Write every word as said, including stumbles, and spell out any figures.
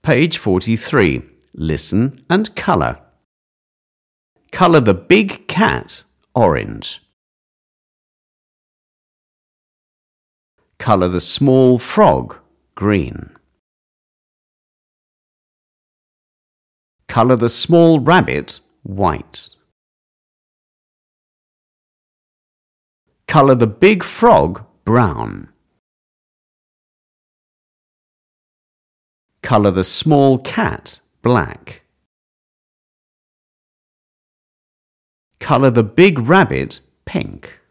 Page forty-three. Listen and colour. Colour the big cat orange. Colour the small frog green. Colour the small rabbit white. Colour the big frog brown. Colour the small cat black. Colour the big rabbit pink.